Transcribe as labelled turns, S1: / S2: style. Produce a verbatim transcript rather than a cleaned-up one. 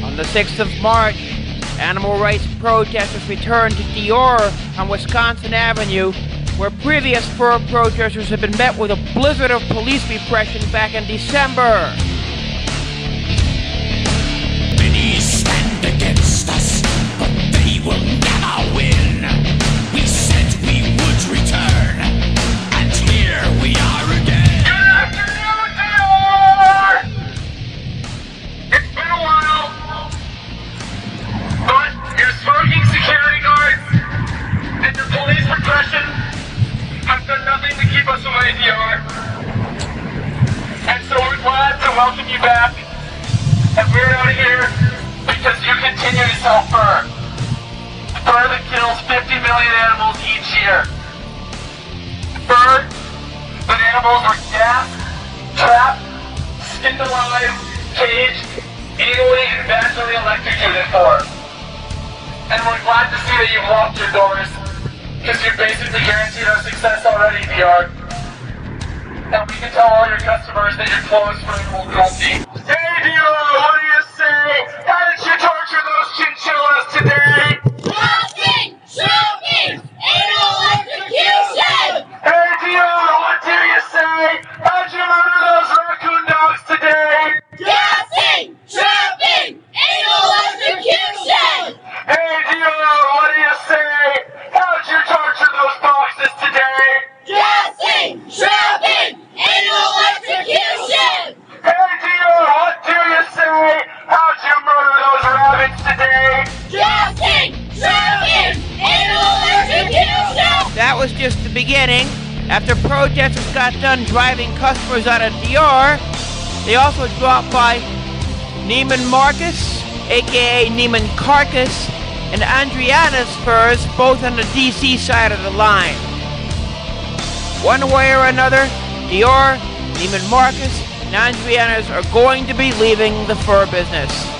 S1: On the sixth of March, animal rights protesters returned to Dior on Wisconsin Avenue, where previous fur protesters had been met with a blizzard of police repression back in December.
S2: Many stand against us, but they will never win. We said we would return, and here we are again.
S3: Good afternoon, Dior! It's been a while, but your smoking security guards and your police repression have done nothing to keep us away, Dior. And so we're glad to welcome you back. And we're out here because you continue to sell fur. Fur that kills fifty million animals each year. Fur that animals are gassed, trapped, skinned alive, caged, anally and vaginally electrocuted for. And we're glad to see that you've locked your doors, because you basically guaranteed our success already, D R. And we can tell all your customers that you're closed for animal cruelty. Hey, D R, what do you say? How did you torture those chinchillas today?
S4: Blasting! Shooting! Anal electrocution!
S3: Hey, D R, what do you say? How'd you murder those raccoon dogs today?
S4: Gassing! Shooting! Anal electrocution!
S3: Hey, D R, what do you say? How'd you torture those foxes today?
S4: Gassing! Shooting! Anal electrocution!
S3: Hey, D R, what do you say? How'd you murder those rabbits today?
S4: Gassing! Shooting! Anal electrocution!
S1: That was just the beginning. After protesters got done driving customers out of Dior, they also dropped by Neiman Marcus, aka Neiman Carcass, and Andriana's Furs, both on the D C side of the line. One way or another, Dior, Neiman Marcus, and Andriana's are going to be leaving the fur business.